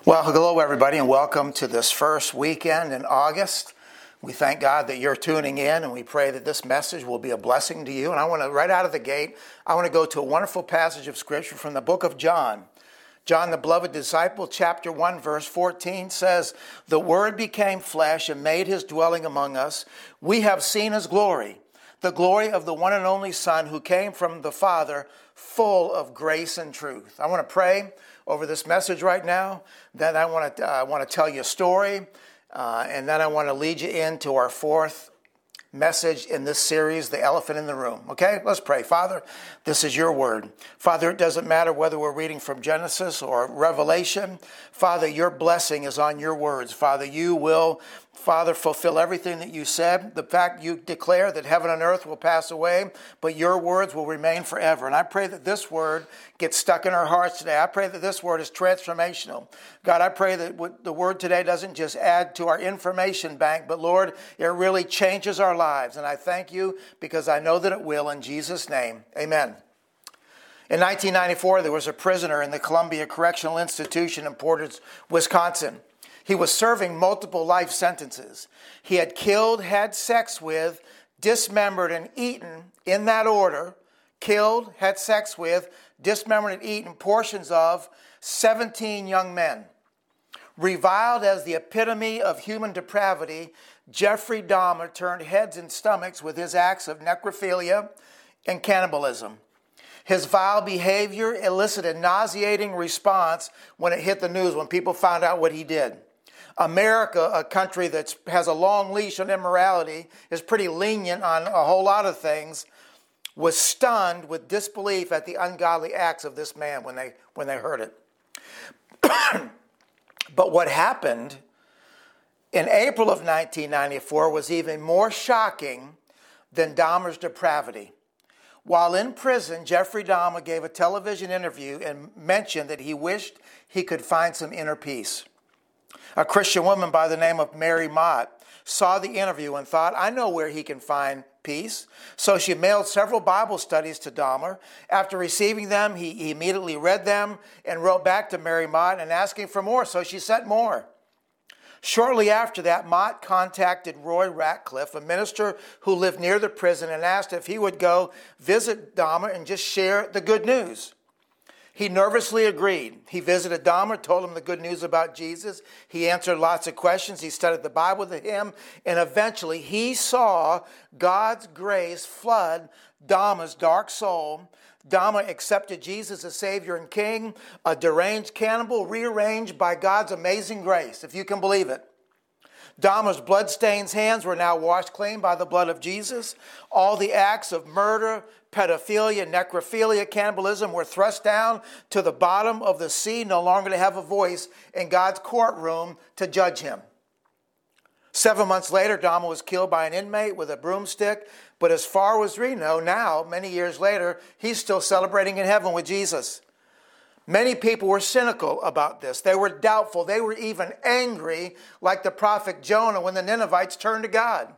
Well, hello everybody, and welcome to this first weekend in August. We thank God that you're tuning in, and we pray that this message will be a blessing to you. And I want to, right out of the gate, I want to go to a wonderful passage of Scripture from the book of John. John, the beloved disciple, chapter 1, verse 14 says, "The Word became flesh and made his dwelling among us. We have seen his glory, the glory of the one and only Son who came from the Father, full of grace and truth." I want to pray over this message right now. Then I want to tell you a story, and then I want to lead you into our fourth message in this series, The Elephant in the Room. Okay, let's pray. Father, this is your word. Father, it doesn't matter whether we're reading from Genesis or Revelation. Father, your blessing is on your words. Father, you will, Father, fulfill everything that you said. The fact you declare that heaven and earth will pass away, but your words will remain forever. And I pray that this word gets stuck in our hearts today. I pray that this word is transformational. God, I pray that the word today doesn't just add to our information bank, but Lord, it really changes our lives. And I thank you because I know that it will. In Jesus' name, amen. In 1994, there was a prisoner in the Columbia Correctional Institution in Portage, Wisconsin. He was serving multiple life sentences. He had killed, had sex with, dismembered, and eaten, in that order, killed, had sex with, dismembered, and eaten portions of 17 young men. Reviled as the epitome of human depravity, Jeffrey Dahmer turned heads and stomachs with his acts of necrophilia and cannibalism. His vile behavior elicited nauseating response when it hit the news, when people found out what he did. America, a country that has a long leash on immorality, is pretty lenient on a whole lot of things, was stunned with disbelief at the ungodly acts of this man when they heard it. But what happened in April of 1994 was even more shocking than Dahmer's depravity. While in prison, Jeffrey Dahmer gave a television interview and mentioned that he wished he could find some inner peace. A Christian woman by the name of Mary Mott saw the interview and thought, I know where he can find peace. So she mailed several Bible studies to Dahmer. After receiving them, he immediately read them and wrote back to Mary Mott and asking for more, so she sent more. Shortly after that, Mott contacted Roy Ratcliffe, a minister who lived near the prison, and asked if he would go visit Dahmer and just share the good news. He nervously agreed. He visited Dahmer, told him the good news about Jesus. He answered lots of questions. He studied the Bible with him. And eventually he saw God's grace flood Dahmer's dark soul. Dahmer accepted Jesus as Savior and King, a deranged cannibal rearranged by God's amazing grace, if you can believe it. Dahmer's bloodstained hands were now washed clean by the blood of Jesus. All the acts of murder, pedophilia, necrophilia, cannibalism were thrust down to the bottom of the sea, no longer to have a voice in God's courtroom to judge him. 7 months later, Dahmer was killed by an inmate with a broomstick. But as far as we know now, many years later, he's still celebrating in heaven with Jesus. Many people were cynical about this. They were doubtful. They were even angry, like the prophet Jonah when the Ninevites turned to God.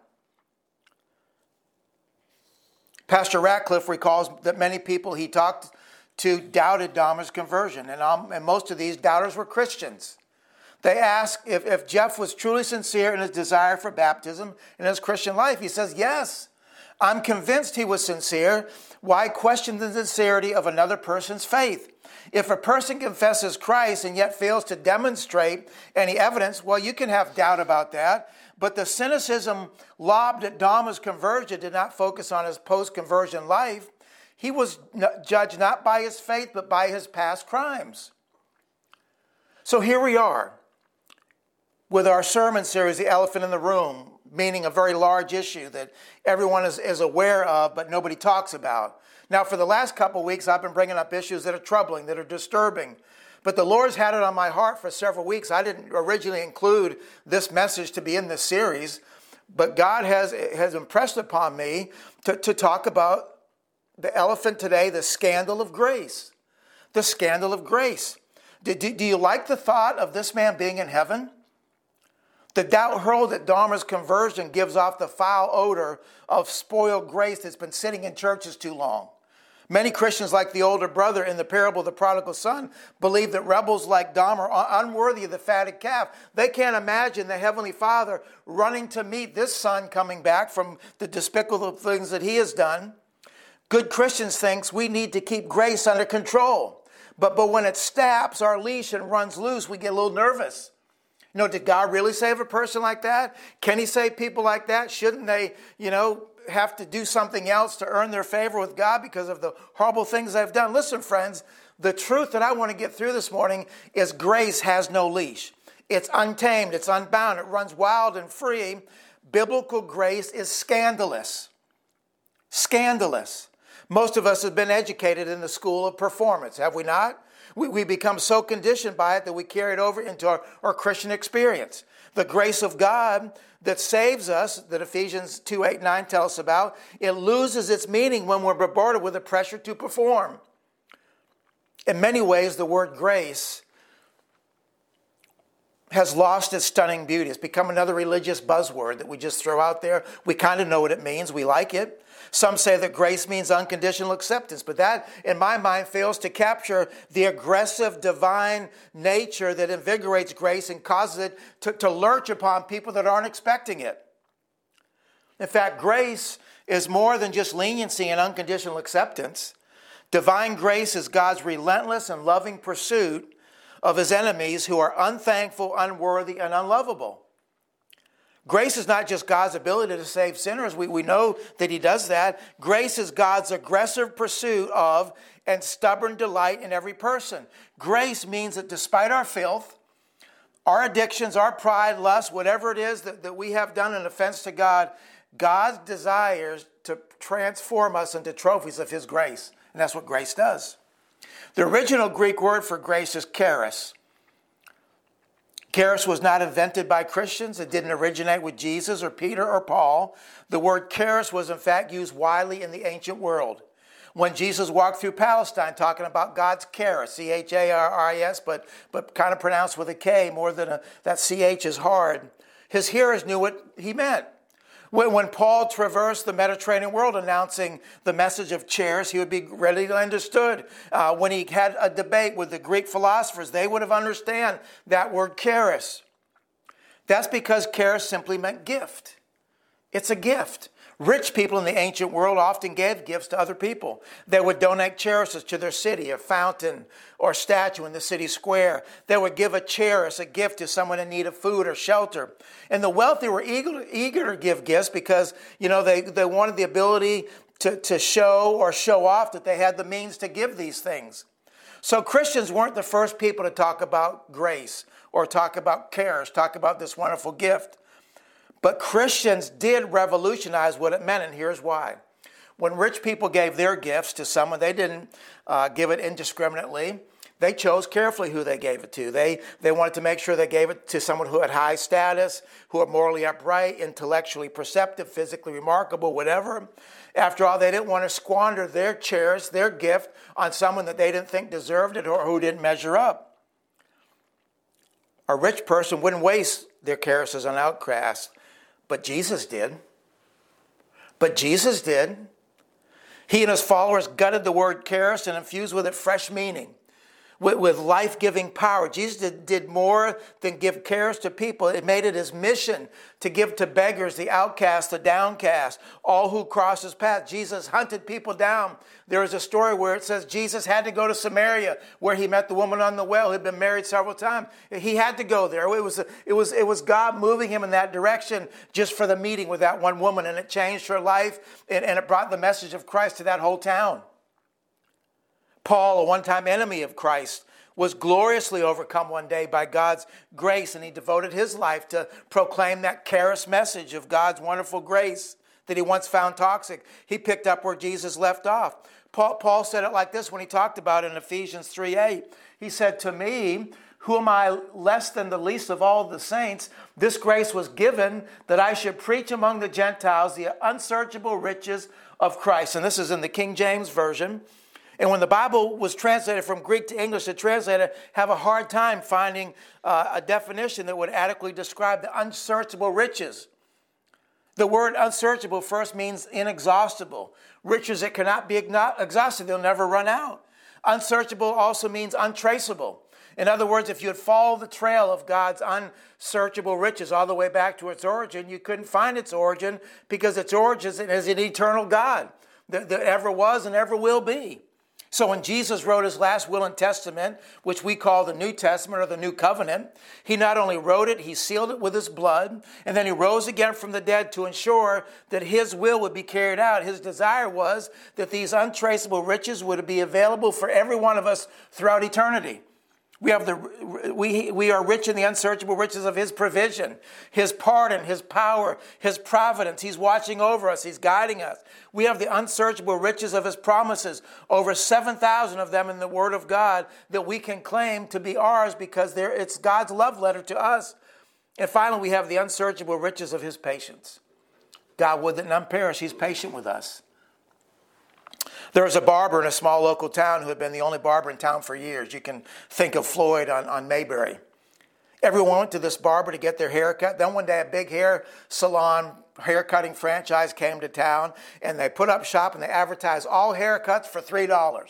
Pastor Ratcliffe recalls that many people he talked to doubted Dahmer's conversion, and most of these doubters were Christians. They asked if Jeff was truly sincere in his desire for baptism in his Christian life. He says, yes, I'm convinced he was sincere. Why question the sincerity of another person's faith? If a person confesses Christ and yet fails to demonstrate any evidence, well, you can have doubt about that. But the cynicism lobbed at Dahmer's conversion did not focus on his post-conversion life. He was judged not by his faith, but by his past crimes. So here we are with our sermon series, The Elephant in the Room, meaning a very large issue that everyone is aware of, but nobody talks about. Now, for the last couple of weeks, I've been bringing up issues that are troubling, that are disturbing. But the Lord's had it on my heart for several weeks. I didn't originally include this message to be in this series, but God has impressed upon me to talk about the elephant today, the scandal of grace. The scandal of grace. Do you like the thought of this man being in heaven? The doubt hurled at Dahmer's conversion gives off the foul odor of spoiled grace that's been sitting in churches too long. Many Christians, like the older brother in the parable of the prodigal son, believe that rebels like Dahmer are unworthy of the fatted calf. They can't imagine the Heavenly Father running to meet this son coming back from the despicable things that he has done. Good Christians think we need to keep grace under control. But when it snaps our leash and runs loose, we get a little nervous. Did God really save a person like that? Can he save people like that? Shouldn't they, have to do something else to earn their favor with God because of the horrible things they've done? Listen, friends, the truth that I want to get through this morning is grace has no leash. It's untamed, it's unbound, it runs wild and free. Biblical grace is scandalous. Scandalous. Most of us have been educated in the school of performance, have we not? We become so conditioned by it that we carry it over into our Christian experience. The grace of God that saves us, that Ephesians 2:8-9 tell us about, it loses its meaning when we're bombarded with the pressure to perform. In many ways, the word grace has lost its stunning beauty. It's become another religious buzzword that we just throw out there. We kind of know what it means. We like it. Some say that grace means unconditional acceptance, but that, in my mind, fails to capture the aggressive divine nature that invigorates grace and causes it to lurch upon people that aren't expecting it. In fact, grace is more than just leniency and unconditional acceptance. Divine grace is God's relentless and loving pursuit of his enemies who are unthankful, unworthy, and unlovable. Grace is not just God's ability to save sinners. We know that he does that. Grace is God's aggressive pursuit of and stubborn delight in every person. Grace means that despite our filth, our addictions, our pride, lust, whatever it is that we have done in offense to God, God desires to transform us into trophies of his grace. And that's what grace does. The original Greek word for grace is charis. Charis was not invented by Christians. It didn't originate with Jesus or Peter or Paul. The word charis was in fact used widely in the ancient world. When Jesus walked through Palestine talking about God's charis, C-H-A-R-I-S, but kind of pronounced with a K more than that C-H is hard, his hearers knew what he meant. When Paul traversed the Mediterranean world announcing the message of charis, he would be readily understood. When he had a debate with the Greek philosophers, they would have understood that word charis. That's because charis simply meant gift. It's a gift. Rich people in the ancient world often gave gifts to other people. They would donate charises to their city, a fountain or statue in the city square. They would give a charis, a gift to someone in need of food or shelter. And the wealthy were eager to give gifts because, they wanted the ability to show or show off that they had the means to give these things. So Christians weren't the first people to talk about grace or talk about charis, talk about this wonderful gift. But Christians did revolutionize what it meant, and here's why. When rich people gave their gifts to someone, they didn't give it indiscriminately. They chose carefully who they gave it to. They wanted to make sure they gave it to someone who had high status, who are morally upright, intellectually perceptive, physically remarkable, whatever. After all, they didn't want to squander their charis, their gift, on someone that they didn't think deserved it or who didn't measure up. A rich person wouldn't waste their charises on outcasts. But Jesus did. He and his followers gutted the word charis and infused with it fresh meaning, with life-giving power. Jesus did more than give charis to people. It made it his mission to give to beggars, the outcast, the downcast, all who cross his path. Jesus hunted people down. There is a story where it says Jesus had to go to Samaria, where he met the woman on the well who had been married several times. He had to go there. It was God moving him in that direction just for the meeting with that one woman, and it changed her life, and it brought the message of Christ to that whole town. Paul, a one-time enemy of Christ, was gloriously overcome one day by God's grace, and he devoted his life to proclaim that charis message of God's wonderful grace that he once found toxic. He picked up where Jesus left off. Paul said it like this when he talked about it in Ephesians 3:8. He said, "To me, who am I less than the least of all the saints, this grace was given that I should preach among the Gentiles the unsearchable riches of Christ." And this is in the King James Version. And when the Bible was translated from Greek to English, the translator have a hard time finding a definition that would adequately describe the unsearchable riches. The word unsearchable first means inexhaustible. Riches that cannot be exhausted, they'll never run out. Unsearchable also means untraceable. In other words, if you had followed the trail of God's unsearchable riches all the way back to its origin, you couldn't find its origin because its origin is an eternal God that ever was and ever will be. So when Jesus wrote his last will and testament, which we call the New Testament or the New Covenant, he not only wrote it, he sealed it with his blood, and then he rose again from the dead to ensure that his will would be carried out. His desire was that these untraceable riches would be available for every one of us throughout eternity. We are rich in the unsearchable riches of his provision, his pardon, his power, his providence. He's watching over us. He's guiding us. We have the unsearchable riches of his promises, over 7,000 of them in the Word of God that we can claim to be ours because it's God's love letter to us. And finally, we have the unsearchable riches of his patience. God would that none perish. He's patient with us. There was a barber in a small local town who had been the only barber in town for years. You can think of Floyd on Mayberry. Everyone went to this barber to get their hair cut. Then one day a big hair salon, haircutting franchise came to town, and they put up shop and they advertised all haircuts for $3.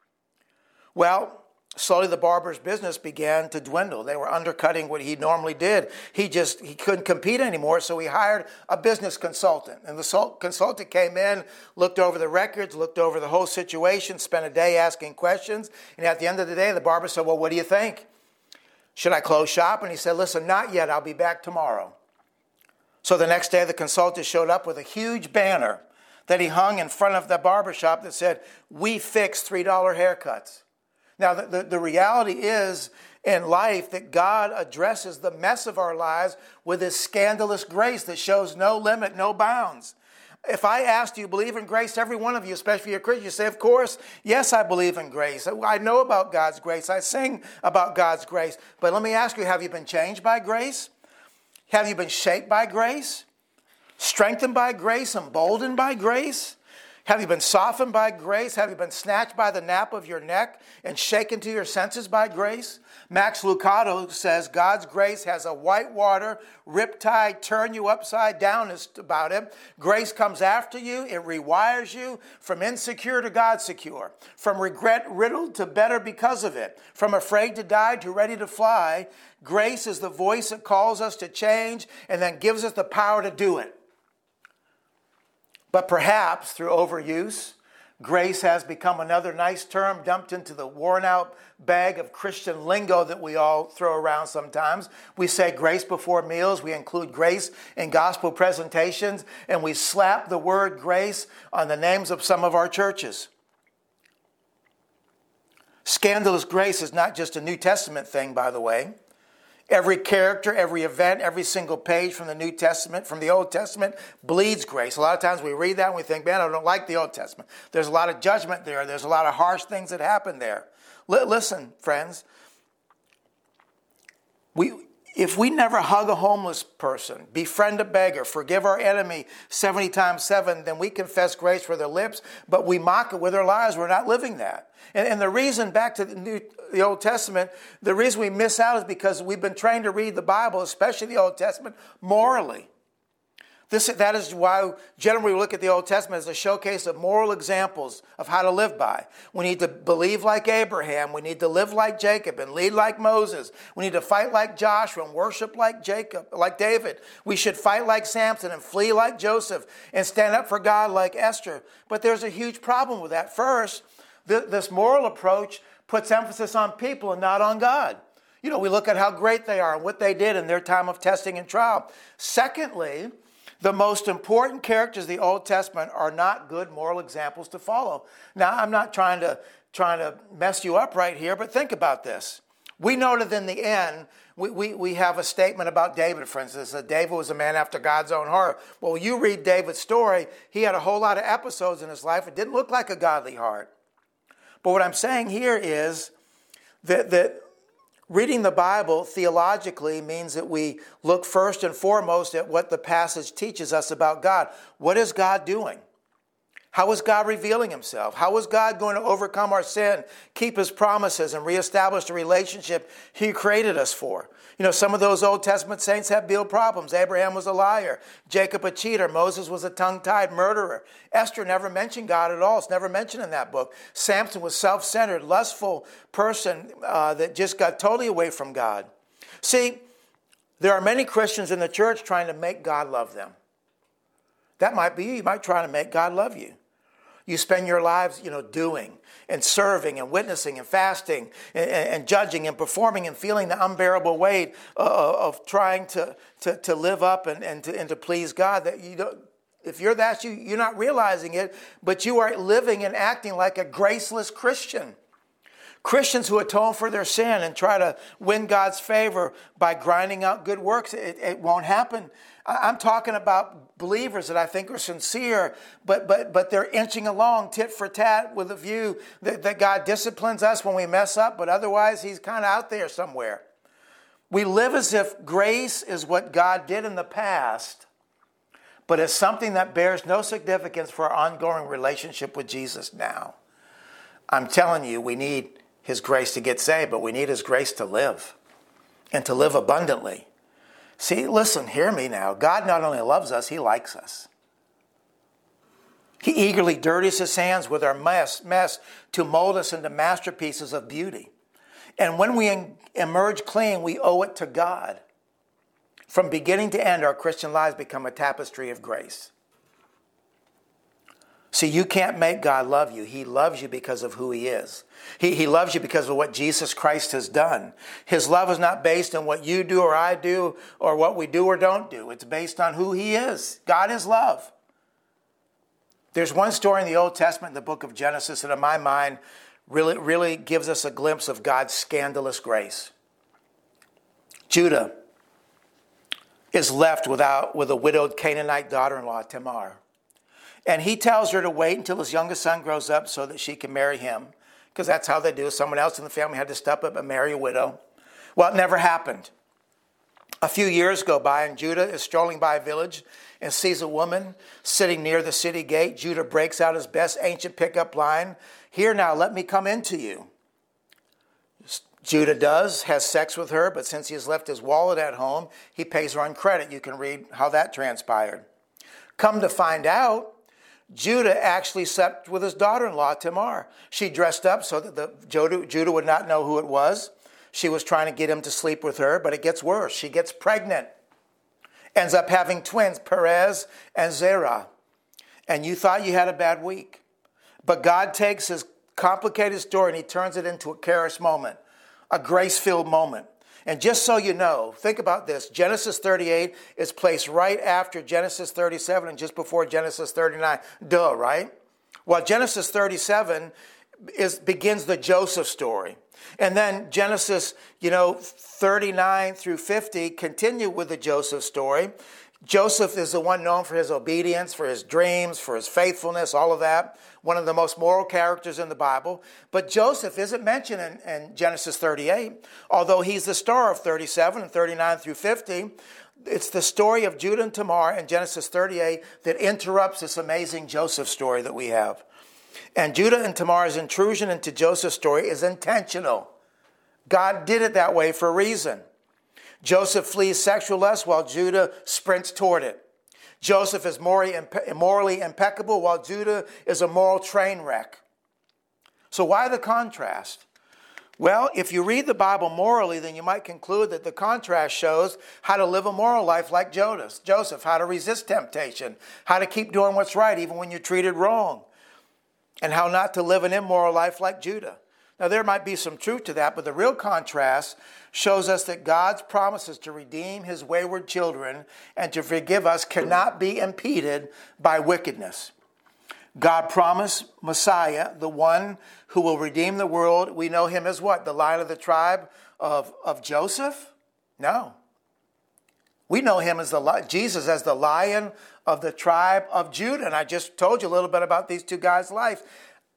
Well, slowly the barber's business began to dwindle. They were undercutting what he normally did. He couldn't compete anymore, so he hired a business consultant. And the consultant came in, looked over the records, looked over the whole situation, spent a day asking questions. And at the end of the day, the barber said, well, what do you think? Should I close shop? And he said, listen, not yet. I'll be back tomorrow. So the next day, the consultant showed up with a huge banner that he hung in front of the barber shop that said, we fix $3 haircuts. Now, the reality is in life that God addresses the mess of our lives with his scandalous grace that shows no limit, no bounds. If I asked, do you believe in grace? Every one of you, especially if you're a Christian, you say, of course, yes, I believe in grace. I know about God's grace. I sing about God's grace. But let me ask you, have you been changed by grace? Have you been shaped by grace? Strengthened by grace? Emboldened by grace? Have you been softened by grace? Have you been snatched by the nape of your neck and shaken to your senses by grace? Max Lucado says God's grace has a white water, riptide, turn you upside down about it. Grace comes after you. It rewires you from insecure to God secure, from regret riddled to better because of it, from afraid to die to ready to fly. Grace is the voice that calls us to change and then gives us the power to do it. But perhaps through overuse, grace has become another nice term dumped into the worn-out bag of Christian lingo that we all throw around sometimes. We say grace before meals. We include grace in gospel presentations. And we slap the word grace on the names of some of our churches. Scandalous grace is not just a New Testament thing, by the way. Every character, every event, every single page from the New Testament, from the Old Testament, bleeds grace. A lot of times we read that and we think, man, I don't like the Old Testament. There's a lot of judgment there. There's a lot of harsh things that happen there. Listen, friends, if we never hug a homeless person, befriend a beggar, forgive our enemy 70 times 7, then we confess grace with our lips, but we mock it with our lives. We're not living that. And the reason, back to the Old Testament, the reason we miss out is because we've been trained to read the Bible, especially the Old Testament, morally. That is why generally we look at the Old Testament as a showcase of moral examples of how to live by. We need to believe like Abraham. We need to live like Jacob and lead like Moses. We need to fight like Joshua and worship like David. We should fight like Samson and flee like Joseph and stand up for God like Esther. But there's a huge problem with that. First, this moral approach puts emphasis on people and not on God. You know, we look at how great they are and what they did in their time of testing and trial. Secondly, the most important characters of the Old Testament are not good moral examples to follow. Now, I'm not trying to mess you up right here, but think about this. We know that in the end, we have a statement about David, for instance, that David was a man after God's own heart. Well, you read David's story, he had a whole lot of episodes in his life. It didn't look like a godly heart. But what I'm saying here is that reading the Bible theologically means that we look first and foremost at what the passage teaches us about God. What is God doing? How is God revealing himself? How is God going to overcome our sin, keep his promises, and reestablish the relationship he created us for? You know, some of those Old Testament saints had real problems. Abraham was a liar. Jacob a cheater. Moses was a tongue-tied murderer. Esther never mentioned God at all. It's never mentioned in that book. Samson was self-centered, lustful person that just got totally away from God. See, there are many Christians in the church trying to make God love them. That might be you. You might try to make God love you. You spend your lives, doing and serving and witnessing and fasting and judging and performing and feeling the unbearable weight of trying to live up and to please God. That you don't, if you're that, you're not realizing it, but you are living and acting like a graceless Christian. Christians who atone for their sin and try to win God's favor by grinding out good works, it won't happen. I'm talking about believers that I think are sincere, but they're inching along tit for tat with a view that God disciplines us when we mess up, but otherwise he's kind of out there somewhere. We live as if grace is what God did in the past, but it's something that bears no significance for our ongoing relationship with Jesus now. I'm telling you, we need his grace to get saved, but we need his grace to live and to live abundantly. See, listen, hear me now. God not only loves us, he likes us. He eagerly dirties his hands with our mess to mold us into masterpieces of beauty. And when we emerge clean, we owe it to God. From beginning to end, our Christian lives become a tapestry of grace. See, you can't make God love you. He loves you because of who he is. He loves you because of what Jesus Christ has done. His love is not based on what you do or I do or what we do or don't do. It's based on who he is. God is love. There's one story in the Old Testament, in the book of Genesis, that in my mind really gives us a glimpse of God's scandalous grace. Judah is left with a widowed Canaanite daughter-in-law, Tamar. And he tells her to wait until his youngest son grows up so that she can marry him. Because that's how they do. Someone else in the family had to step up and marry a widow. Well, it never happened. A few years go by and Judah is strolling by a village and sees a woman sitting near the city gate. Judah breaks out his best ancient pickup line. Here now, let me come into you. Judah has sex with her, but since he has left his wallet at home, he pays her on credit. You can read how that transpired. Come to find out, Judah actually slept with his daughter-in-law, Tamar. She dressed up so that Judah would not know who it was. She was trying to get him to sleep with her, but it gets worse. She gets pregnant. Ends up having twins, Perez and Zerah. And you thought you had a bad week. But God takes his complicated story and he turns it into a charis moment, a grace-filled moment. And just so you know, think about this. Genesis 38 is placed right after Genesis 37 and just before Genesis 39. Duh, right? Well, Genesis 37 begins the Joseph story. And then Genesis, 39 through 50 continue with the Joseph story. Joseph is the one known for his obedience, for his dreams, for his faithfulness, all of that. One of the most moral characters in the Bible. But Joseph isn't mentioned in Genesis 38, although he's the star of 37 and 39 through 50. It's the story of Judah and Tamar in Genesis 38 that interrupts this amazing Joseph story that we have. And Judah and Tamar's intrusion into Joseph's story is intentional. God did it that way for a reason. Joseph flees sexual lust while Judah sprints toward it. Joseph is morally impeccable while Judah is a moral train wreck. So why the contrast? Well, if you read the Bible morally, then you might conclude that the contrast shows how to live a moral life like Joseph, how to resist temptation, how to keep doing what's right even when you're treated wrong, and how not to live an immoral life like Judah. Now, there might be some truth to that, but the real contrast shows us that God's promises to redeem his wayward children and to forgive us cannot be impeded by wickedness. God promised Messiah, the one who will redeem the world. We know him as what? The Lion of the tribe of Joseph? No. We know him as Jesus as the Lion of the tribe of Judah. And I just told you a little bit about these two guys' life.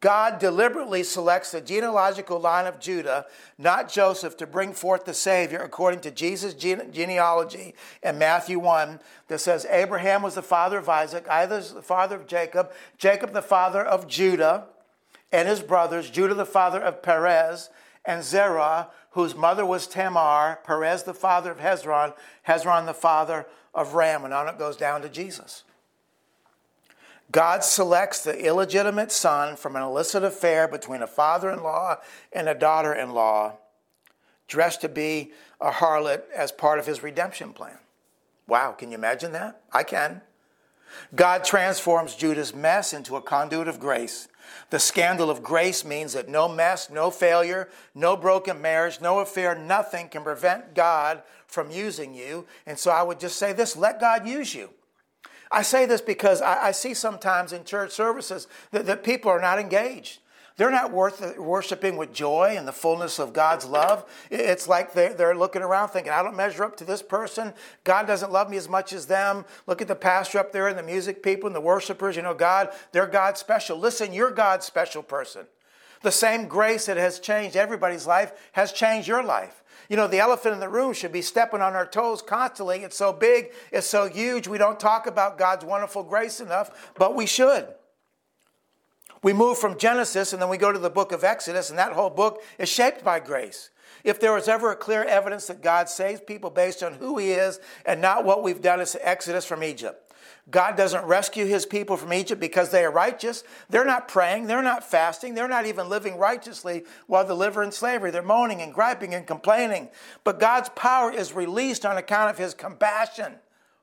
God deliberately selects the genealogical line of Judah, not Joseph, to bring forth the Savior according to Jesus' genealogy in Matthew 1 that says Abraham was the father of Isaac, Isaac the father of Jacob, Jacob the father of Judah and his brothers, Judah the father of Perez, and Zerah, whose mother was Tamar, Perez the father of Hezron, Hezron the father of Ram, and on it goes down to Jesus. God selects the illegitimate son from an illicit affair between a father-in-law and a daughter-in-law, dressed to be a harlot as part of his redemption plan. Wow, can you imagine that? I can. God transforms Judah's mess into a conduit of grace. The scandal of grace means that no mess, no failure, no broken marriage, no affair, nothing can prevent God from using you. And so I would just say this, let God use you. I say this because I see sometimes in church services that people are not engaged. They're not worshiping with joy and the fullness of God's love. It's like they're looking around thinking, I don't measure up to this person. God doesn't love me as much as them. Look at the pastor up there and the music people and the worshipers. You know, they're God's special. Listen, you're God's special person. The same grace that has changed everybody's life has changed your life. You know, the elephant in the room should be stepping on our toes constantly. It's so big, it's so huge. We don't talk about God's wonderful grace enough, but we should. We move from Genesis and then we go to the book of Exodus, and that whole book is shaped by grace. If there was ever a clear evidence that God saves people based on who he is and not what we've done, it's Exodus from Egypt. God doesn't rescue his people from Egypt because they are righteous. They're not praying. They're not fasting. They're not even living righteously while they live in slavery. They're moaning and griping and complaining. But God's power is released on account of his compassion.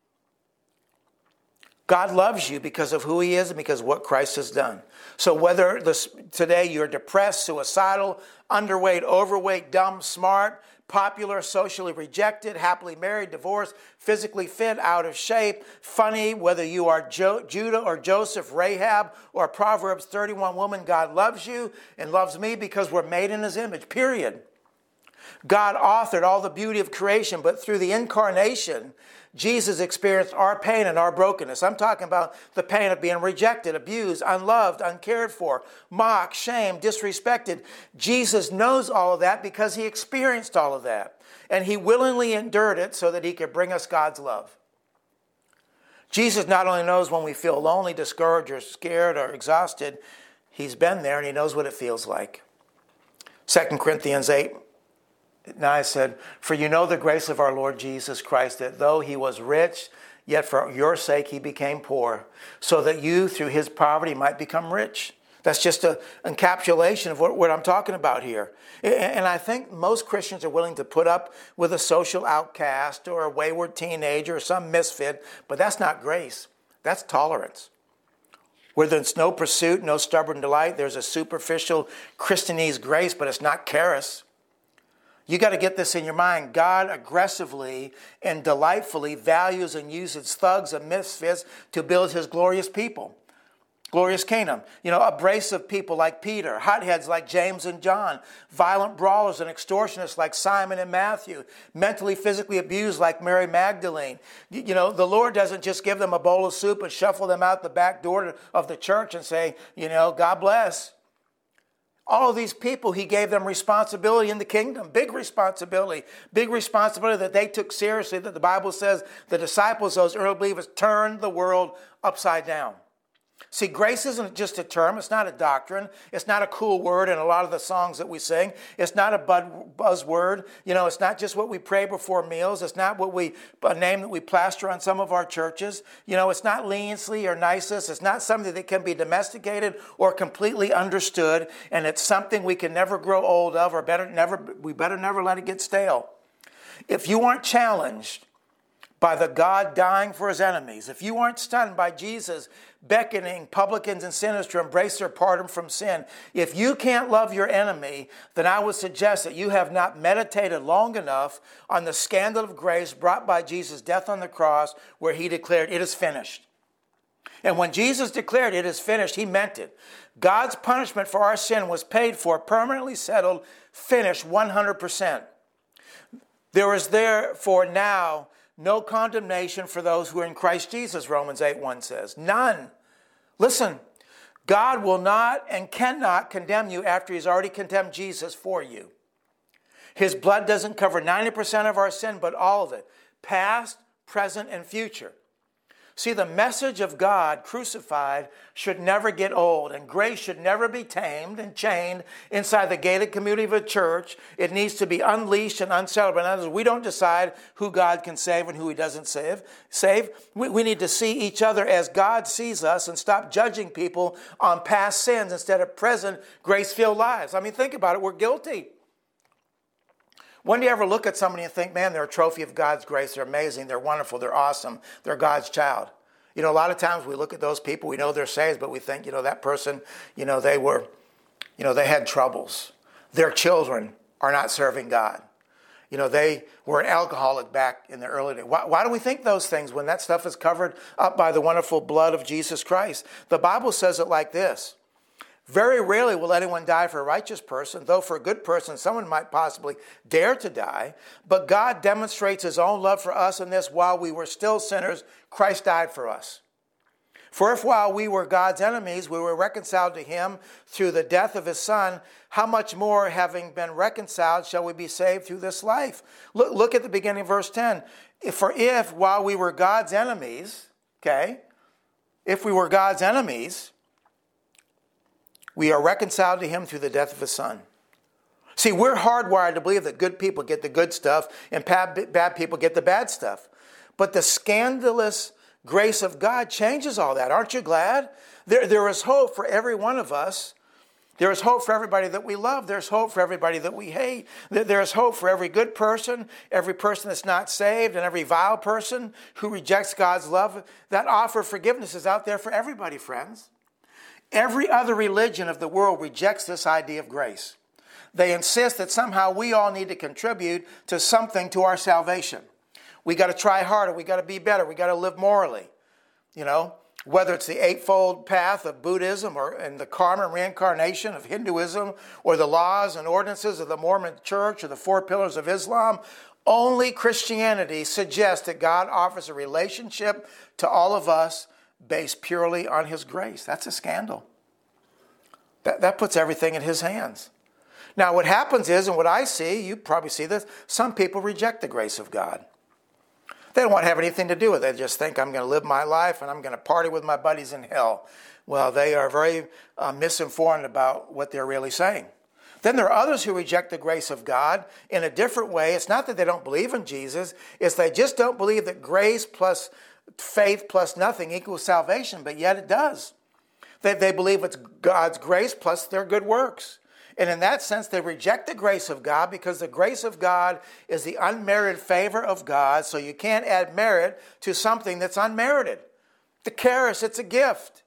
God loves you because of who he is and because of what Christ has done. So whether today you're depressed, suicidal, underweight, overweight, dumb, smart, popular, socially rejected, happily married, divorced, physically fit, out of shape, funny, whether you are Judah or Joseph, Rahab, or Proverbs 31 woman, God loves you and loves me because we're made in his image, period. God authored all the beauty of creation, but through the incarnation, Jesus experienced our pain and our brokenness. I'm talking about the pain of being rejected, abused, unloved, uncared for, mocked, shamed, disrespected. Jesus knows all of that because he experienced all of that. And he willingly endured it so that he could bring us God's love. Jesus not only knows when we feel lonely, discouraged, or scared, or exhausted, he's been there and he knows what it feels like. 2 Corinthians 8. Now I said, for you know the grace of our Lord Jesus Christ, that though he was rich, yet for your sake he became poor, so that you through his poverty might become rich. That's just an encapsulation of what I'm talking about here. And I think most Christians are willing to put up with a social outcast or a wayward teenager or some misfit, but that's not grace. That's tolerance. Where there's no pursuit, no stubborn delight, there's a superficial Christianese grace, but it's not charis. You got to get this in your mind. God aggressively and delightfully values and uses thugs and misfits to build his glorious people, glorious kingdom. You know, abrasive people like Peter, hotheads like James and John, violent brawlers and extortionists like Simon and Matthew, mentally, physically abused like Mary Magdalene. You know, the Lord doesn't just give them a bowl of soup and shuffle them out the back door of the church and say, you know, God bless. All of these people, he gave them responsibility in the kingdom, big responsibility that they took seriously, that the Bible says the disciples, those early believers, turned the world upside down. See, grace isn't just a term. It's not a doctrine. It's not a cool word in a lot of the songs that we sing. It's not a buzzword. You know, it's not just what we pray before meals. It's not a name that we plaster on some of our churches. You know, it's not leniency or niceness. It's not something that can be domesticated or completely understood. And it's something we can never grow old of, or we better never let it get stale. If you aren't challenged by the God dying for his enemies, if you aren't stunned by Jesus beckoning publicans and sinners to embrace their pardon from sin, if you can't love your enemy, then I would suggest that you have not meditated long enough on the scandal of grace brought by Jesus' death on the cross, where he declared, it is finished. And when Jesus declared it is finished, he meant it. God's punishment for our sin was paid for, permanently settled, finished 100%. There is therefore now no condemnation for those who are in Christ Jesus, Romans 8:1 says. None. Listen, God will not and cannot condemn you after he's already condemned Jesus for you. His blood doesn't cover 90% of our sin, but all of it, past, present, and future. See, the message of God crucified should never get old, and grace should never be tamed and chained inside the gated community of a church. It needs to be unleashed and unsettled. In other words, we don't decide who God can save and who he doesn't save. We need to see each other as God sees us and stop judging people on past sins instead of present grace-filled lives. I mean, think about it. We're guilty. When do you ever look at somebody and think, man, they're a trophy of God's grace, they're amazing, they're wonderful, they're awesome, they're God's child? You know, a lot of times we look at those people, we know they're saved, but we think, that person, they had troubles. Their children are not serving God. They were an alcoholic back in the early days. Why do we think those things when that stuff is covered up by the wonderful blood of Jesus Christ? The Bible says it like this. Very rarely will anyone die for a righteous person, though for a good person someone might possibly dare to die. But God demonstrates his own love for us in this: while we were still sinners, Christ died for us. For if while we were God's enemies, we were reconciled to him through the death of his Son, how much more, having been reconciled, shall we be saved through this life? Look at the beginning of verse 10. For if while we were God's enemies, if we were God's enemies, we are reconciled to him through the death of his Son. See, we're hardwired to believe that good people get the good stuff and bad people get the bad stuff. But the scandalous grace of God changes all that. Aren't you glad? There is hope for every one of us. There is hope for everybody that we love. There's hope for everybody that we hate. There is hope for every good person, every person that's not saved, and every vile person who rejects God's love. That offer of forgiveness is out there for everybody, friends. Every other religion of the world rejects this idea of grace. They insist that somehow we all need to contribute to something to our salvation. We got to try harder. We got to be better. We got to live morally. Whether it's the eightfold path of Buddhism and the karma and reincarnation of Hinduism, or the laws and ordinances of the Mormon Church or the four pillars of Islam, only Christianity suggests that God offers a relationship to all of us based purely on his grace. That's a scandal. That puts everything in his hands. Now, what happens is, and what I see, you probably see this, some people reject the grace of God. They don't want to have anything to do with it. They just think, I'm going to live my life and I'm going to party with my buddies in hell. Well, they are very misinformed about what they're really saying. Then there are others who reject the grace of God in a different way. It's not that they don't believe in Jesus. It's they just don't believe that grace plus faith plus nothing equals salvation, but yet it does. They believe it's God's grace plus their good works. And in that sense, they reject the grace of God because the grace of God is the unmerited favor of God, so you can't add merit to something that's unmerited. The charis, it's a gift.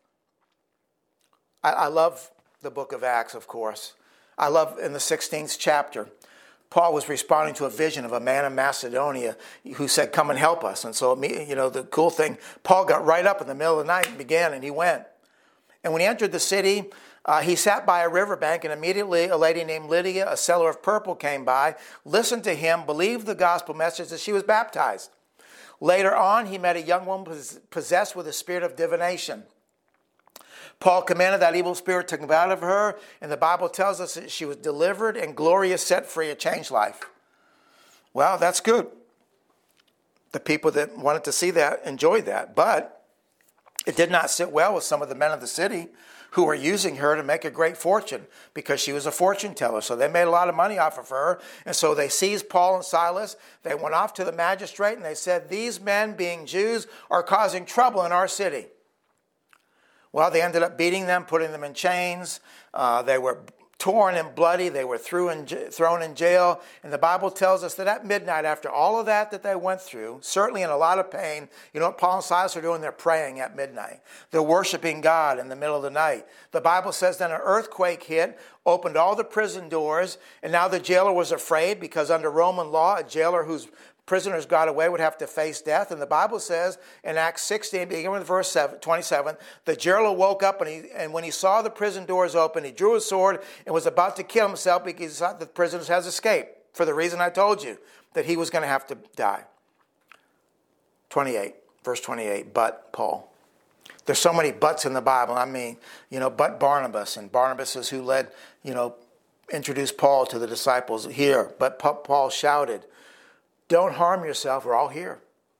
I love the book of Acts, of course. I love in the 16th chapter, Paul was responding to a vision of a man in Macedonia who said, come and help us. And so, the cool thing, Paul got right up in the middle of the night and began, and he went. And when he entered the city, he sat by a riverbank, and immediately a lady named Lydia, a seller of purple, came by, listened to him, believed the gospel message, and she was baptized. Later on, he met a young woman possessed with a spirit of divination. Paul commanded that evil spirit to come out of her, and the Bible tells us that she was delivered and glorious, set free, a changed life. Well, that's good. The people that wanted to see that enjoyed that, but it did not sit well with some of the men of the city who were using her to make a great fortune because she was a fortune teller. So they made a lot of money off of her, and so they seized Paul and Silas. They went off to the magistrate, and they said, these men, being Jews, are causing trouble in our city. Well, they ended up beating them, putting them in chains. They were torn and bloody. They were thrown in jail. And the Bible tells us that at midnight, after all of that they went through, certainly in a lot of pain, you know what Paul and Silas are doing? They're praying at midnight. They're worshiping God in the middle of the night. The Bible says then an earthquake hit, opened all the prison doors, and now the jailer was afraid because under Roman law, a jailer whose prisoners got away would have to face death. And the Bible says in Acts 16, beginning with verse 27, the jailer woke up, and when he saw the prison doors open, he drew his sword and was about to kill himself because he thought the prisoners has escaped, for the reason I told you, that he was going to have to die. 28, verse 28, but Paul. There's so many buts in the Bible. I mean, but Barnabas, and Barnabas is who led, introduced Paul to the disciples here. But Paul shouted, "Don't harm yourself, we're all here."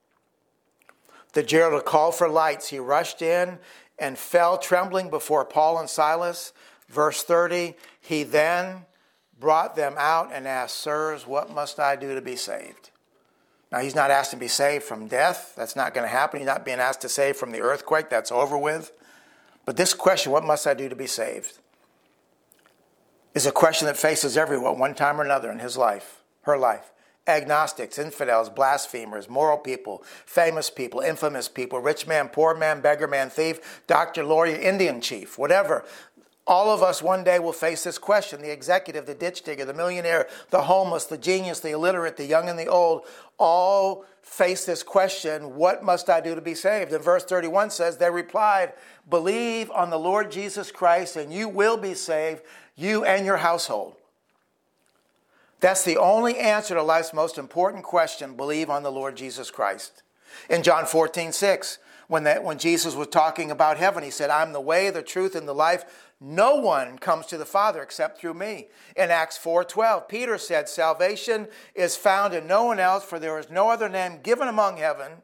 The jailer called for lights. He rushed in and fell trembling before Paul and Silas. Verse 30, he then brought them out and asked, "Sirs, what must I do to be saved?" Now, he's not asked to be saved from death. That's not going to happen. He's not being asked to save from the earthquake. That's over with. But this question, what must I do to be saved, is a question that faces everyone one time or another in his life, her life. Agnostics, infidels, blasphemers, moral people, famous people, infamous people, rich man, poor man, beggar man, thief, doctor, lawyer, Indian chief, whatever. All of us one day will face this question. The executive, the ditch digger, the millionaire, the homeless, the genius, the illiterate, the young and the old, all face this question, what must I do to be saved? And verse 31 says, they replied, "Believe on the Lord Jesus Christ and you will be saved, you and your household." That's the only answer to life's most important question, believe on the Lord Jesus Christ. In John 14:6, when Jesus was talking about heaven, he said, "I'm the way, the truth, and the life. No one comes to the Father except through me." In Acts 4:12, Peter said, "Salvation is found in no one else, for there is no other name given among heaven,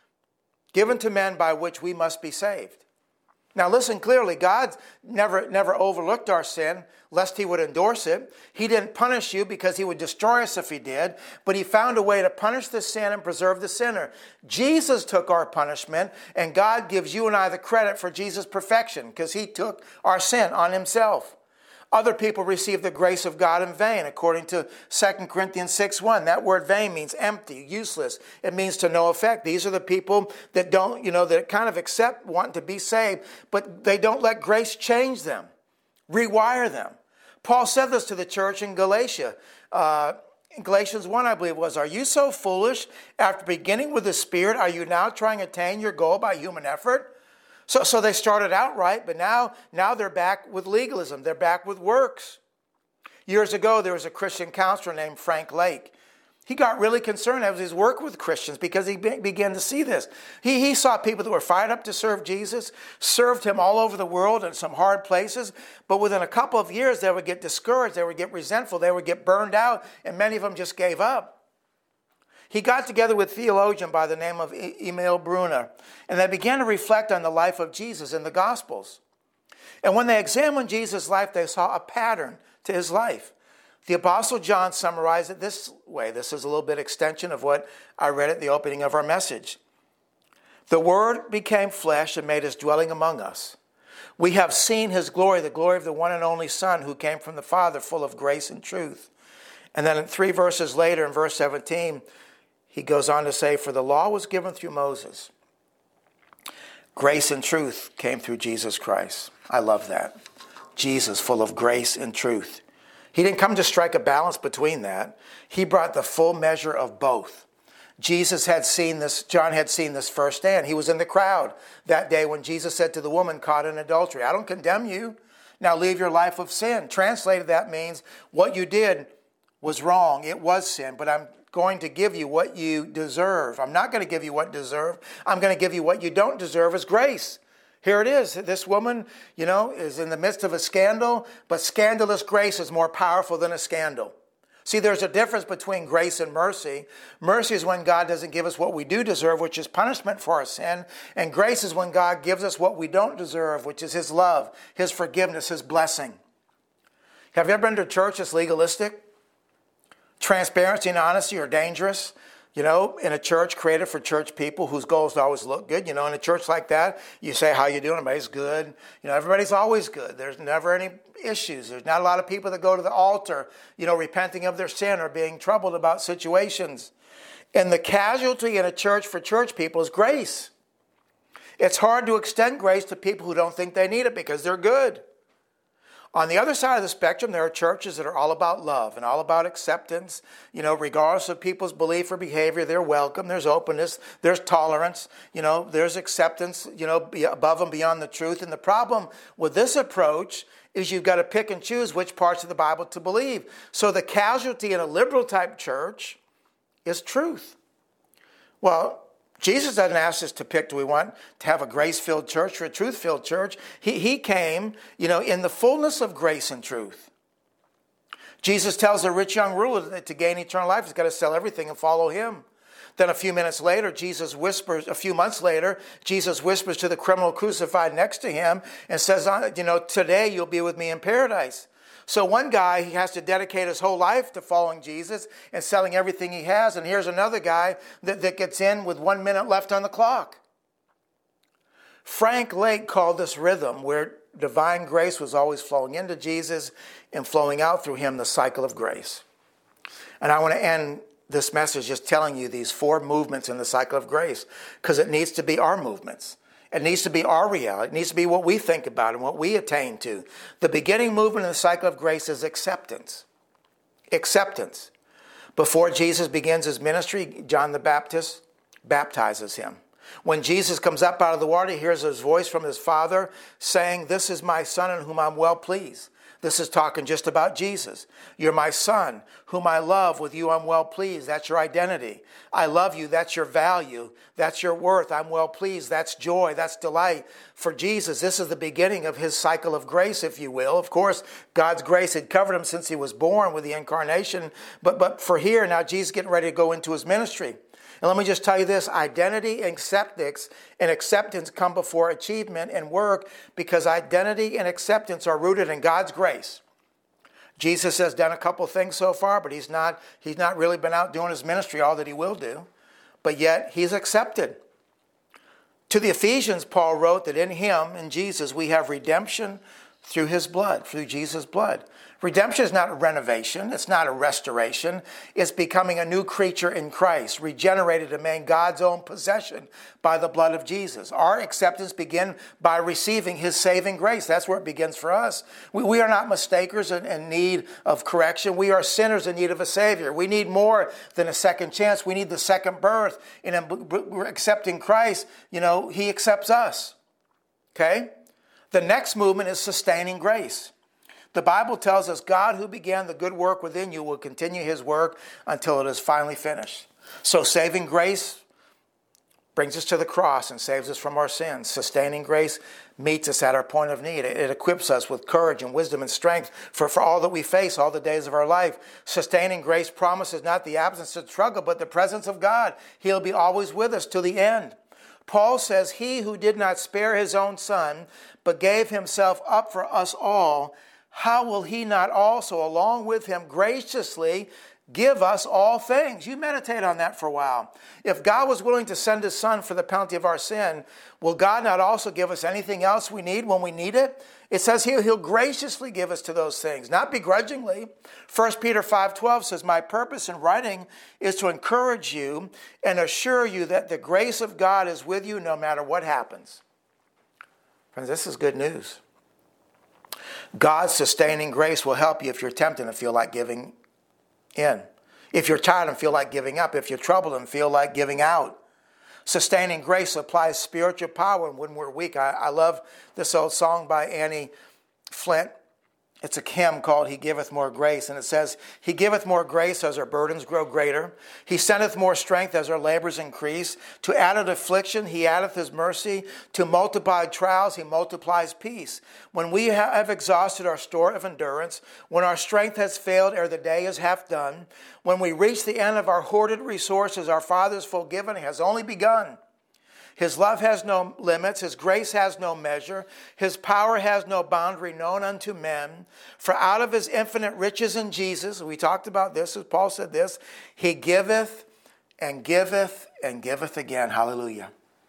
given to men by which we must be saved." Now listen clearly, God never overlooked our sin, lest he would endorse it. He didn't punish you because he would destroy us if he did, but he found a way to punish the sin and preserve the sinner. Jesus took our punishment, and God gives you and I the credit for Jesus' perfection because he took our sin on himself. Other people receive the grace of God in vain, according to 2 Corinthians 6:1. That word vain means empty, useless. It means to no effect. These are the people that don't, that kind of accept wanting to be saved, but they don't let grace change them, rewire them. Paul said this to the church in Galatia. In Galatians 1, I believe it was, "Are you so foolish? After beginning with the Spirit, are you now trying to attain your goal by human effort?" So they started out right, but now they're back with legalism. They're back with works. Years ago, there was a Christian counselor named Frank Lake. He got really concerned as his work with Christians because he began to see this. He saw people that were fired up to serve Jesus, served him all over the world in some hard places, but within a couple of years, they would get discouraged, they would get resentful, they would get burned out, and many of them just gave up. He got together with a theologian by the name of Emil Brunner, and they began to reflect on the life of Jesus in the Gospels. And when they examined Jesus' life, they saw a pattern to his life. The Apostle John summarized it this way. This is a little bit extension of what I read at the opening of our message. "The Word became flesh and made his dwelling among us. We have seen his glory, the glory of the one and only Son who came from the Father, full of grace and truth." And then in 3 verses later, in verse 17, he goes on to say, "For the law was given through Moses. Grace and truth came through Jesus Christ." I love that. Jesus, full of grace and truth. He didn't come to strike a balance between that. He brought the full measure of both. Jesus had seen this, John had seen this firsthand. He was in the crowd that day when Jesus said to the woman caught in adultery, "I don't condemn you. Now leave your life of sin." Translated, that means what you did was wrong. It was sin, but I'm going to give you what you deserve. I'm not going to give you what you deserve. I'm going to give you what you don't deserve as grace. Here it is. This woman, is in the midst of a scandal, but scandalous grace is more powerful than a scandal. See, there's a difference between grace and mercy. Mercy is when God doesn't give us what we do deserve, which is punishment for our sin. And grace is when God gives us what we don't deserve, which is his love, his forgiveness, his blessing. Have you ever been to a church that's legalistic? Transparency and honesty are dangerous. In a church created for church people whose goals always look good. In a church like that, you say, "How you doing?" Everybody's good. Everybody's always good. There's never any issues. There's not a lot of people that go to the altar, repenting of their sin or being troubled about situations. And the casualty in a church for church people is grace. It's hard to extend grace to people who don't think they need it because they're good. On the other side of the spectrum, there are churches that are all about love and all about acceptance. Regardless of people's belief or behavior, they're welcome. There's openness. There's tolerance. There's acceptance, above and beyond the truth. And the problem with this approach is you've got to pick and choose which parts of the Bible to believe. So the casualty in a liberal type church is truth. Well, Jesus doesn't ask us to pick, do we want to have a grace-filled church or a truth-filled church? He came, in the fullness of grace and truth. Jesus tells the rich young ruler that to gain eternal life, he's got to sell everything and follow him. Then a few months later, Jesus whispers to the criminal crucified next to him and says, today you'll be with me in paradise. So one guy, he has to dedicate his whole life to following Jesus and selling everything he has. And here's another guy that gets in with 1 minute left on the clock. Frank Lake called this rhythm where divine grace was always flowing into Jesus and flowing out through him, the cycle of grace. And I want to end this message just telling you these 4 movements in the cycle of grace, because it needs to be our movements. It needs to be our reality. It needs to be what we think about and what we attain to. The beginning movement in the cycle of grace is acceptance. Acceptance. Before Jesus begins his ministry, John the Baptist baptizes him. When Jesus comes up out of the water, he hears his voice from his Father saying, "This is my Son in whom I'm well pleased." This is talking just about Jesus. You're my Son, whom I love. With you I'm well pleased. That's your identity. I love you. That's your value. That's your worth. I'm well pleased. That's joy. That's delight. For Jesus, this is the beginning of his cycle of grace, if you will. Of course, God's grace had covered him since he was born with the incarnation. But for here, now Jesus is getting ready to go into his ministry. And let me just tell you this, identity and acceptance come before achievement and work, because identity and acceptance are rooted in God's grace. Jesus has done a couple things so far, but he's not really been out doing his ministry, all that he will do. But yet he's accepted. To the Ephesians, Paul wrote that in him, in Jesus, we have redemption through his blood, through Jesus' blood. Redemption is not a renovation. It's not a restoration. It's becoming a new creature in Christ, regenerated and made God's own possession by the blood of Jesus. Our acceptance begins by receiving his saving grace. That's where it begins for us. We are not mistakers in need of correction. We are sinners in need of a Savior. We need more than a second chance. We need the second birth. And in accepting Christ, he accepts us. Okay? The next movement is sustaining grace. The Bible tells us God who began the good work within you will continue his work until it is finally finished. So saving grace brings us to the cross and saves us from our sins. Sustaining grace meets us at our point of need. It equips us with courage and wisdom and strength for all that we face all the days of our life. Sustaining grace promises not the absence of struggle, but the presence of God. He'll be always with us to the end. Paul says, he who did not spare his own Son, but gave himself up for us all, how will he not also, along with him, graciously give us all things? You meditate on that for a while. If God was willing to send his Son for the penalty of our sin, will God not also give us anything else we need when we need it? It says here, he'll graciously give us to those things, not begrudgingly. 1 Peter 5:12 says, my purpose in writing is to encourage you and assure you that the grace of God is with you no matter what happens. Friends, this is good news. God's sustaining grace will help you if you're tempted and feel like giving in. If you're tired and feel like giving up. If you're troubled and feel like giving out. Sustaining grace supplies spiritual power when we're weak. I love this old song by Annie Flint. It's a hymn called He Giveth More Grace. And it says, He giveth more grace as our burdens grow greater. He sendeth more strength as our labors increase. To added affliction, He addeth His mercy. To multiplied trials, He multiplies peace. When we have exhausted our store of endurance, when our strength has failed ere the day is half done, when we reach the end of our hoarded resources, our Father's full giving has only begun. His love has no limits. His grace has no measure. His power has no boundary known unto men. For out of his infinite riches in Jesus, we talked about this, as Paul said this, he giveth and giveth and giveth again. Hallelujah.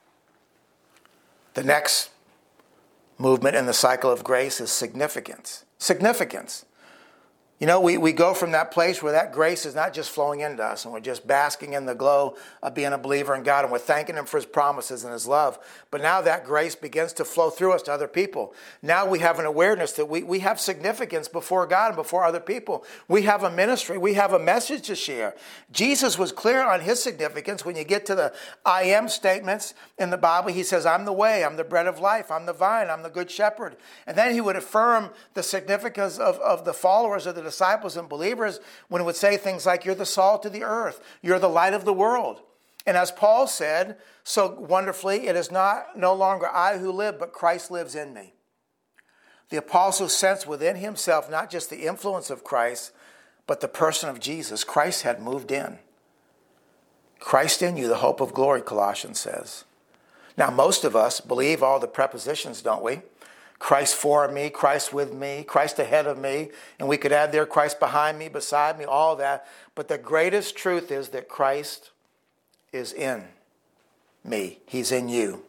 The next movement in the cycle of grace is significance. Significance. We go from that place where that grace is not just flowing into us and we're just basking in the glow of being a believer in God and we're thanking him for his promises and his love. But now that grace begins to flow through us to other people. Now we have an awareness that we have significance before God and before other people. We have a ministry. We have a message to share. Jesus was clear on his significance. When you get to the I am statements in the Bible, he says, I'm the way, I'm the bread of life, I'm the vine, I'm the good shepherd. And then he would affirm the significance of the followers of the disciples and believers when it would say things like, you're the salt of the earth, you're the light of the world. And as Paul said so wonderfully, it is no longer I who live, but Christ lives in me. The apostle sensed within himself not just the influence of Christ, but the person of Jesus. Christ had moved in. Christ in you, the hope of glory, Colossians says. Now, most of us believe all the prepositions, don't we? Christ for me, Christ with me, Christ ahead of me, and we could add there Christ behind me, beside me, all that. But the greatest truth is that Christ is in me. He's in you.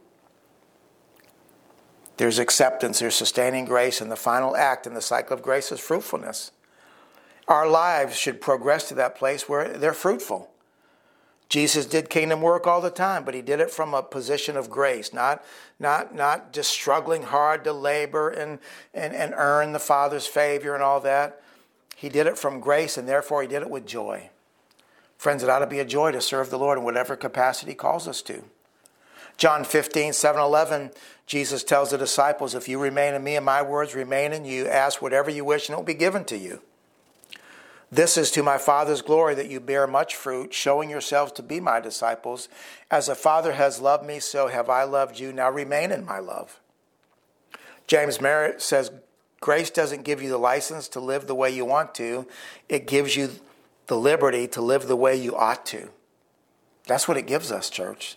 There's acceptance, there's sustaining grace, and the final act in the cycle of grace is fruitfulness. Our lives should progress to that place where they're fruitful. Jesus did kingdom work all the time, but he did it from a position of grace, not just struggling hard to labor and earn the Father's favor and all that. He did it from grace, and therefore he did it with joy. Friends, it ought to be a joy to serve the Lord in whatever capacity he calls us to. John 15:7-11, Jesus tells the disciples, if you remain in me and my words remain in you, ask whatever you wish and it will be given to you. This is to my Father's glory that you bear much fruit, showing yourselves to be my disciples. As the Father has loved me, so have I loved you. Now remain in my love. James Merritt says, grace doesn't give you the license to live the way you want to. It gives you the liberty to live the way you ought to. That's what it gives us, church.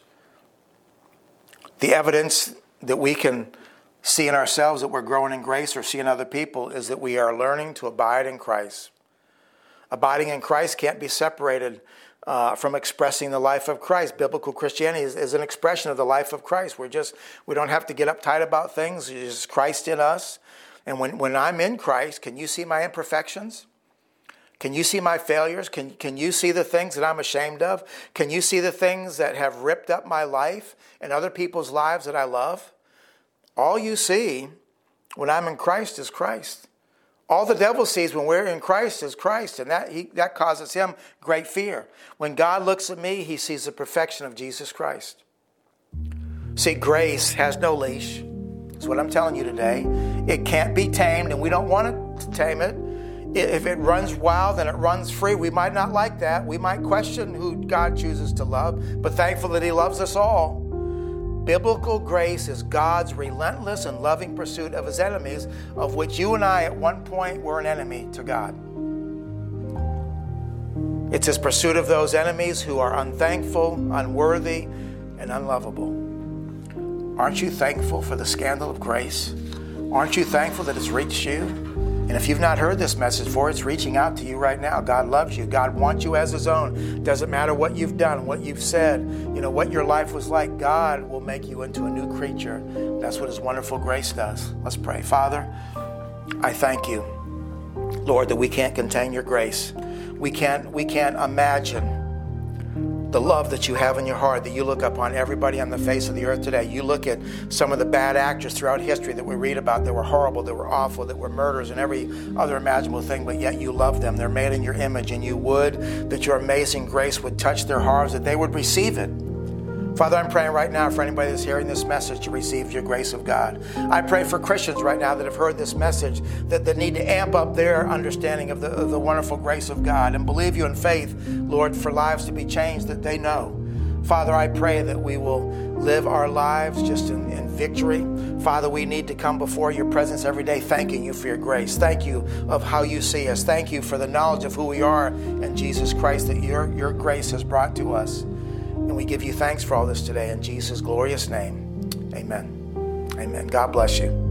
The evidence that we can see in ourselves that we're growing in grace or see in other people is that we are learning to abide in Christ. Abiding in Christ can't be separated from expressing the life of Christ. Biblical Christianity is an expression of the life of Christ. We don't have to get uptight about things. It's just Christ in us. And when I'm in Christ, can you see my imperfections? Can you see my failures? Can you see the things that I'm ashamed of? Can you see the things that have ripped up my life and other people's lives that I love? All you see when I'm in Christ is Christ. All the devil sees when we're in Christ is Christ, and that causes him great fear. When God looks at me, he sees the perfection of Jesus Christ. See, grace has no leash. That's what I'm telling you today. It can't be tamed, and we don't want to tame it. If it runs wild and it runs free, we might not like that. We might question who God chooses to love, but thankful that he loves us all. Biblical grace is God's relentless and loving pursuit of his enemies, of which you and I at one point were an enemy to God. It's his pursuit of those enemies who are unthankful, unworthy, and unlovable. Aren't you thankful for the scandal of grace? Aren't you thankful that it's reached you? And if you've not heard this message before, it's reaching out to you right now. God loves you. God wants you as his own. Doesn't matter what you've done, what you've said, what your life was like. God will make you into a new creature. That's what his wonderful grace does. Let's pray. Father, I thank you, Lord, that we can't contain your grace. We can't imagine the love that you have in your heart, that you look upon everybody on the face of the earth today. You look at some of the bad actors throughout history that we read about that were horrible, that were awful, that were murderers and every other imaginable thing, but yet you love them. They're made in your image, and you would that your amazing grace would touch their hearts, that they would receive it. Father, I'm praying right now for anybody that's hearing this message to receive your grace of God. I pray for Christians right now that have heard this message that need to amp up their understanding of the wonderful grace of God and believe you in faith, Lord, for lives to be changed that they know. Father, I pray that we will live our lives just in victory. Father, we need to come before your presence every day thanking you for your grace. Thank you of how you see us. Thank you for the knowledge of who we are in Jesus Christ that your grace has brought to us. And we give you thanks for all this today in Jesus' glorious name. Amen. Amen. God bless you.